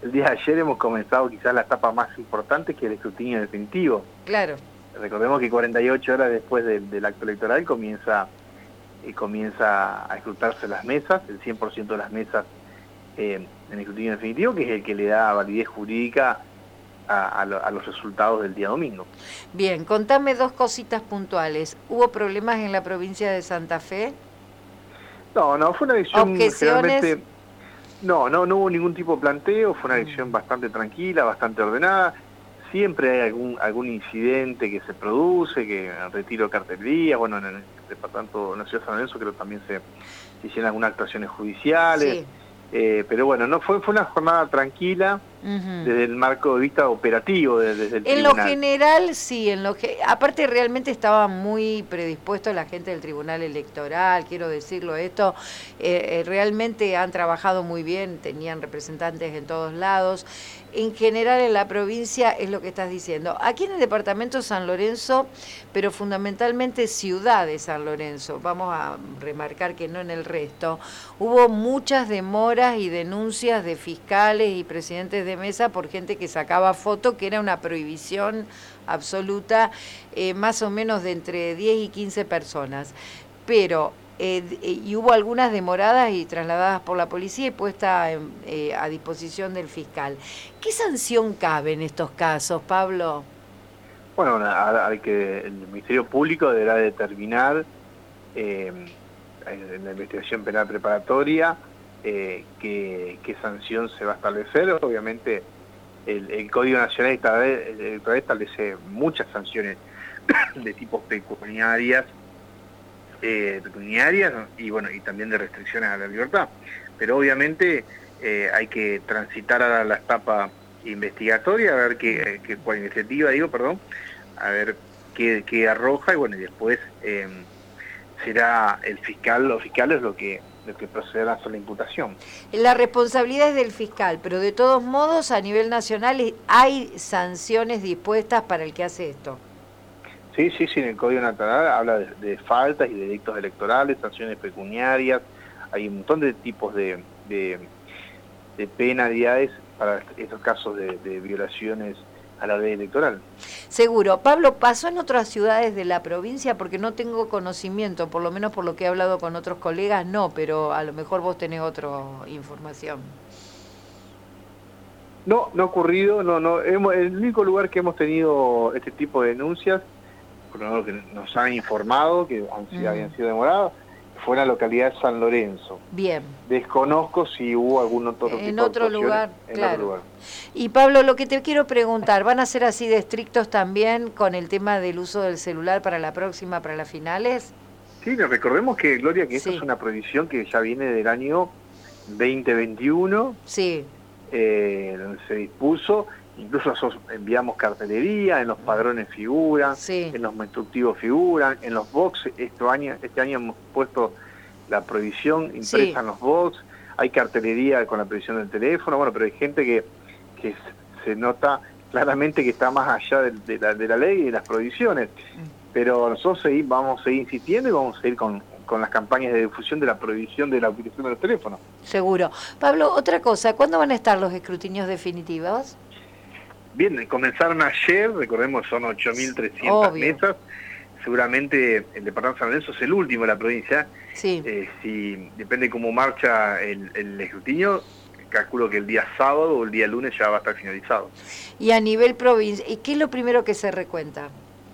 el día de ayer hemos comenzado quizás la etapa más importante, que es el escrutinio definitivo. Claro. Recordemos que 48 horas después del acto electoral comienza a escrutarse las mesas, el 100% de las mesas en escrutinio definitivo, que es el que le da validez jurídica a los resultados del día domingo. Bien, contame dos cositas puntuales. ¿Hubo problemas en la provincia de Santa Fe? No, fue una elección ¿Objeciones? generalmente... No hubo ningún tipo de planteo, fue una elección bastante tranquila, bastante ordenada. Siempre hay algún incidente que se produce, que retiro de cartelería, bueno, en el departamento de la ciudad de San Lorenzo creo que también se hicieron algunas actuaciones judiciales. Sí. Pero bueno, no fue una jornada tranquila desde el marco de vista operativo, desde el tribunal. En lo general, sí, aparte realmente estaba muy predispuesto la gente del Tribunal Electoral, quiero decirlo esto, realmente han trabajado muy bien, tenían representantes en todos lados. En general en la provincia es lo que estás diciendo. Aquí en el departamento de San Lorenzo, pero fundamentalmente ciudad de San Lorenzo, vamos a remarcar que no en el resto, hubo muchas demoras y denuncias de fiscales y presidentes de mesa por gente que sacaba foto, que era una prohibición absoluta, más o menos de entre 10 y 15 personas. Pero y hubo algunas demoradas y trasladadas por la policía y puesta a disposición del fiscal. ¿Qué sanción cabe en estos casos, Pablo? Bueno, el Ministerio Público deberá determinar en la investigación penal preparatoria qué sanción se va a establecer. Obviamente el Código Nacional Electoral establece muchas sanciones de tipo pecuniarias y bueno, y también de restricciones a la libertad, pero obviamente hay que transitar a la etapa investigatoria, a ver a ver qué arroja, y bueno, y después será los fiscales los que procederán a hacer la imputación. La responsabilidad es del fiscal, pero de todos modos a nivel nacional hay sanciones dispuestas para el que hace esto. Sí, en el Código Nacional habla de faltas y de delitos electorales, sanciones pecuniarias, hay un montón de tipos de penalidades para estos casos de violaciones a la ley electoral. Seguro. Pablo, ¿pasó en otras ciudades de la provincia? Porque no tengo conocimiento, por lo menos por lo que he hablado con otros colegas, no, pero a lo mejor vos tenés otra información. No ha ocurrido, el único lugar que hemos tenido este tipo de denuncias, por lo menos que nos han informado que habían sido demorados, fue en la localidad de San Lorenzo. Bien. Desconozco si hubo algún otro tipo en de otro lugar, en claro. otro lugar. Y Pablo, lo que te quiero preguntar, ¿van a ser así de estrictos también con el tema del uso del celular para la próxima, para las finales? Sí, recordemos que, Gloria, que esto es una prohibición que ya viene del año 2021. Sí. Donde se dispuso, incluso nosotros enviamos cartelería, en los padrones figuran, en los instructivos figuran, en los boxes, este año hemos puesto la prohibición impresa en los boxes, hay cartelería con la prohibición del teléfono, bueno, pero hay gente que se nota claramente que está más allá de la ley y de las prohibiciones, pero nosotros vamos a seguir insistiendo y vamos a seguir con las campañas de difusión de la prohibición de la utilización de los teléfonos. Seguro. Pablo, otra cosa, ¿cuándo van a estar los escrutinios definitivos? Bien, comenzaron ayer, recordemos son 8.300 mesas, seguramente el departamento de San Lorenzo es el último de la provincia, si depende cómo marcha el escrutinio, calculo que el día sábado o el día lunes ya va a estar finalizado. Y a nivel provincia, ¿qué es lo primero que se recuenta?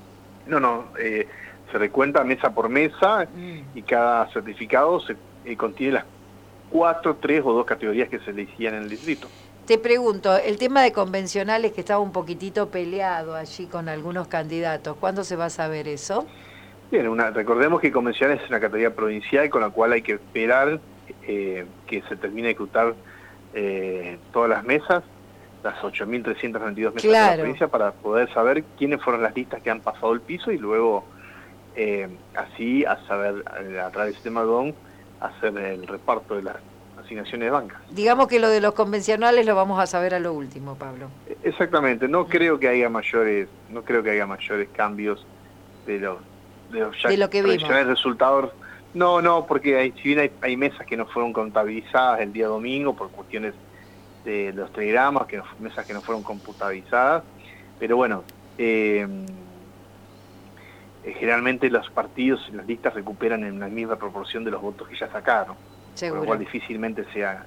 Se recuenta mesa por mesa y cada certificado contiene las 4, 3 o 2 categorías que se elegían en el distrito. Te pregunto, el tema de convencionales que estaba un poquitito peleado allí con algunos candidatos, ¿cuándo se va a saber eso? Bien, recordemos que convencionales es una categoría provincial con la cual hay que esperar que se termine de escrutar todas las mesas, las 8.392 mesas de la provincia, para poder saber quiénes fueron las listas que han pasado el piso y luego así a saber a través del sistema GON hacer el reparto de las asignaciones de bancas. Digamos que lo de los convencionales lo vamos a saber a lo último, Pablo. Exactamente, no creo que haya mayores cambios de lo que vimos. Resultados. No, porque si bien hay mesas que no fueron contabilizadas el día domingo por cuestiones de los telegramas, mesas que no fueron computabilizadas, pero bueno, generalmente los partidos y las listas recuperan en la misma proporción de los votos que ya sacaron. Seguro. Por lo cual difícilmente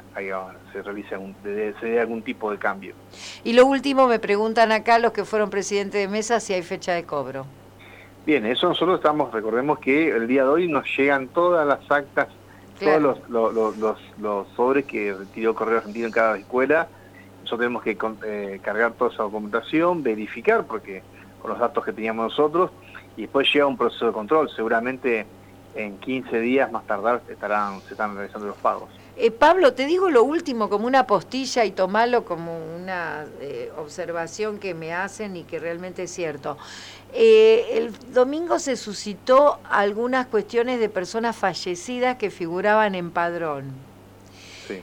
se realice se dé algún tipo de cambio. Y lo último, me preguntan acá los que fueron presidentes de mesa si hay fecha de cobro. Bien, eso nosotros recordemos que el día de hoy nos llegan todas las actas, claro, todos los sobres que retiró Correo Argentino en cada escuela. Nosotros tenemos que cargar toda esa documentación, verificar, porque con los datos que teníamos nosotros, y después llega un proceso de control. Seguramente en 15 días más tardar se están realizando los pagos. Pablo, te digo lo último como una postilla y tomalo como una observación que me hacen y que realmente es cierto. El domingo se suscitó algunas cuestiones de personas fallecidas que figuraban en padrón. Sí.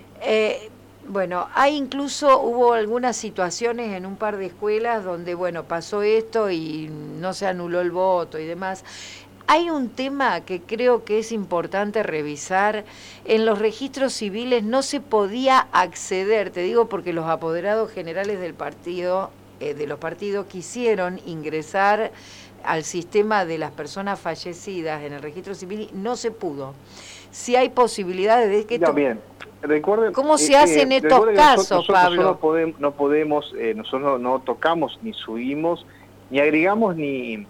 Bueno, hubo algunas situaciones en un par de escuelas donde, bueno, pasó esto y no se anuló el voto y demás. Hay un tema que creo que es importante revisar. En los registros civiles no se podía acceder, te digo porque los apoderados generales del partido, de los partidos, quisieron ingresar al sistema de las personas fallecidas en el registro civil y no se pudo. Si hay posibilidades de que esto... Bien. Recuerden, ¿cómo se hacen estos casos, nosotros Pablo? Nosotros no tocamos, ni subimos, ni agregamos, ni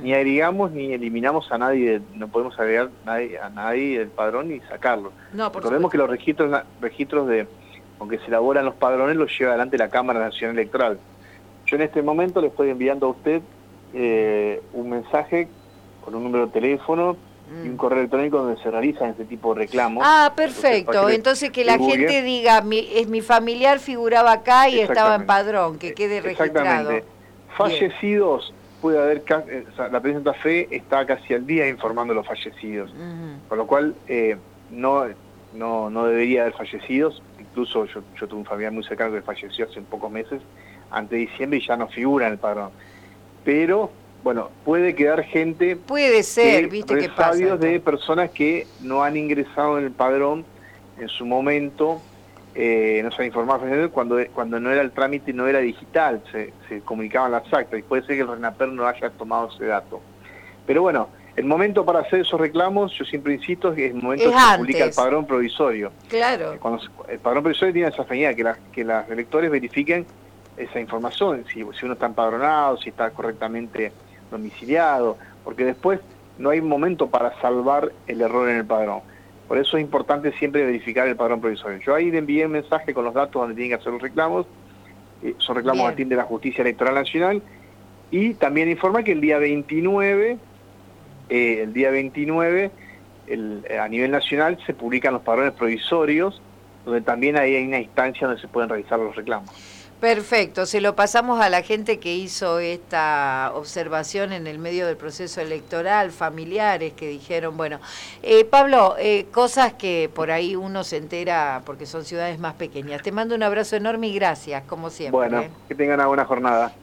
eliminamos a nadie, no podemos agregar a nadie del padrón ni sacarlo. No, recordemos que los registros aunque se elaboran los padrones, los lleva adelante la Cámara Nacional Electoral. Yo en este momento le estoy enviando a usted un mensaje con un número de teléfono y un correo electrónico donde se realizan este tipo de reclamos. Ah, perfecto. Entonces que la gente diga, mi familiar figuraba acá y estaba en padrón, que quede registrado. Exactamente. Fallecidos, puede haber, la Prensa Santa Fe está casi al día informando a los fallecidos, con lo cual no debería haber fallecidos. Incluso yo tuve un familiar muy cercano que falleció hace pocos meses, antes de diciembre, y ya no figura en el padrón. Pero bueno, puede quedar gente... Puede ser, viste qué pasa. De personas que no han ingresado en el padrón en su momento, no se han informado cuando no era el trámite, no era digital, se comunicaban las actas, y puede ser que el RENAPER no haya tomado ese dato. Pero bueno, el momento para hacer esos reclamos, yo siempre insisto, es el momento que se publica el padrón provisorio. Claro. Cuando el padrón provisorio tiene esa finalidad, que los electores verifiquen esa información, si uno está empadronado, si está correctamente domiciliado, porque después no hay momento para salvar el error en el padrón. Por eso es importante siempre verificar el padrón provisorio. Yo ahí le envié un mensaje con los datos donde tienen que hacer los reclamos, son reclamos que atiende la Justicia Electoral Nacional, y también informa que el día 29, a nivel nacional se publican los padrones provisorios, donde también hay una instancia donde se pueden realizar los reclamos. Perfecto, se lo pasamos a la gente que hizo esta observación en el medio del proceso electoral, familiares que dijeron, bueno, Pablo, cosas que por ahí uno se entera porque son ciudades más pequeñas. Te mando un abrazo enorme y gracias, como siempre. Bueno, que tengan una buena jornada.